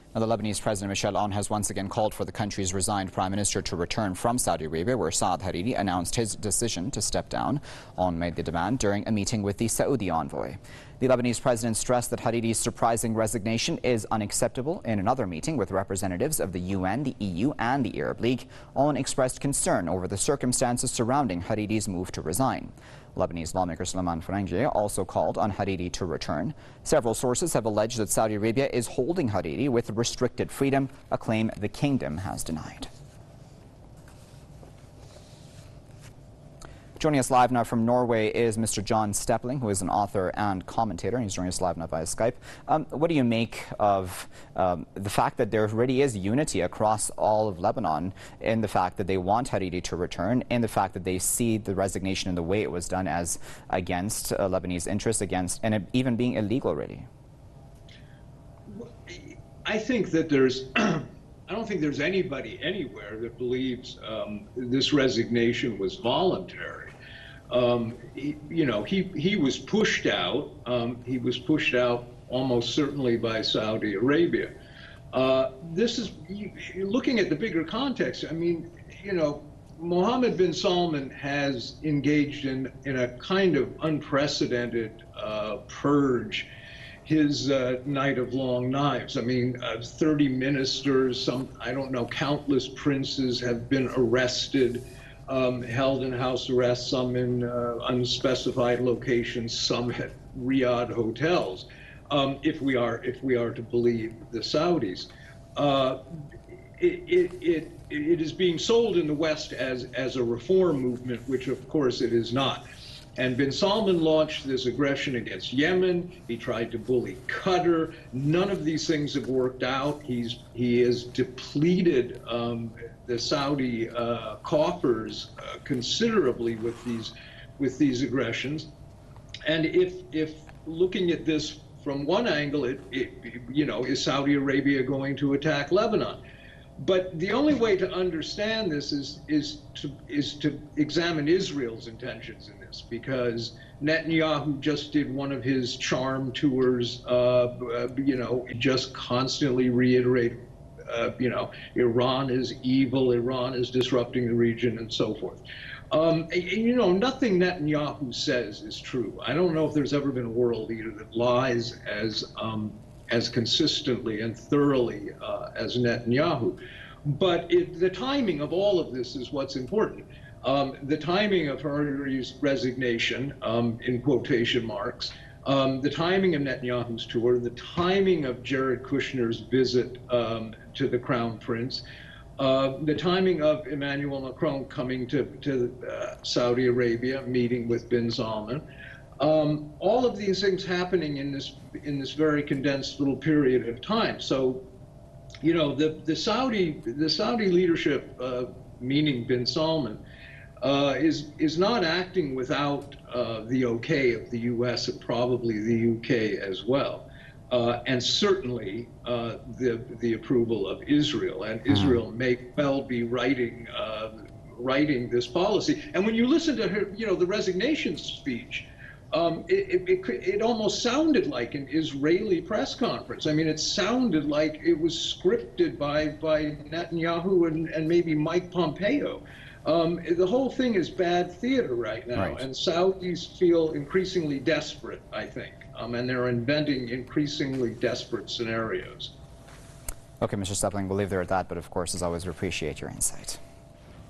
Now, the Lebanese President Michel Aoun has once again called for the country's resigned prime minister to return from Saudi Arabia, where Saad Hariri announced his decision to step down. Aoun made the demand during a meeting with the Saudi envoy. The Lebanese president stressed that Hariri's surprising resignation is unacceptable. In another meeting with representatives of the UN, the EU and the Arab League, Aoun expressed concern over the circumstances surrounding Hariri's move to resign. Lebanese lawmaker Sulaiman Farangeh also called on Hariri to return. Several sources have alleged that Saudi Arabia is holding Hariri with restricted freedom, a claim the kingdom has denied. Joining us live now from Norway is Mr. John Stepling, who is an author and commentator. He's joining us live now via Skype. What do you make of the fact that there really is unity across all of Lebanon in the fact that they want Hariri to return, and the fact that they see the resignation and the way it was done as against Lebanese interests, and it even being illegal, really? I think that there's I don't think there's anybody anywhere that believes this resignation was voluntary. He was pushed out. He was pushed out almost certainly by Saudi Arabia. This is looking at the bigger context. I mean, Mohammed bin Salman has engaged in a kind of unprecedented purge. His night of long knives. I mean, 30 ministers, I don't know, countless princes have been arrested, held in house arrest, some in unspecified locations, some at Riyadh hotels, if we are to believe the Saudis. It is being sold in the West as a reform movement, which of course it is not. And bin Salman launched this aggression against Yemen. He tried to bully Qatar. None of these things have worked out. He has depleted the Saudi coffers considerably with these aggressions. And if looking at this from one angle, is Saudi Arabia going to attack Lebanon? But the only way to understand this is to examine Israel's intentions in this, because Netanyahu just did one of his charm tours, just constantly reiterate, Iran is evil, Iran is disrupting the region, and so forth. Nothing Netanyahu says is true. I don't know if there's ever been a world leader that lies as consistently and thoroughly as Netanyahu. But the timing of all of this is what's important. The timing of Hariri's resignation, in quotation marks, the timing of Netanyahu's tour, the timing of Jared Kushner's visit to the Crown Prince, the timing of Emmanuel Macron coming to Saudi Arabia, meeting with bin Salman, all of these things happening in this very condensed little period of time. So, the Saudi leadership, meaning bin Salman, is not acting without the okay of the U.S. and probably the UK as well, and certainly the approval of Israel. And Israel may well be writing this policy. And when you listen to her, the resignation speech, it almost sounded like an Israeli press conference. I mean, it sounded like it was scripted by Netanyahu and maybe Mike Pompeo. The whole thing is bad theater right now, right. And Saudis feel increasingly desperate, I think, and they're inventing increasingly desperate scenarios. Okay, Mr. Stepling, we'll leave there at that, but of course, as always, we appreciate your insight.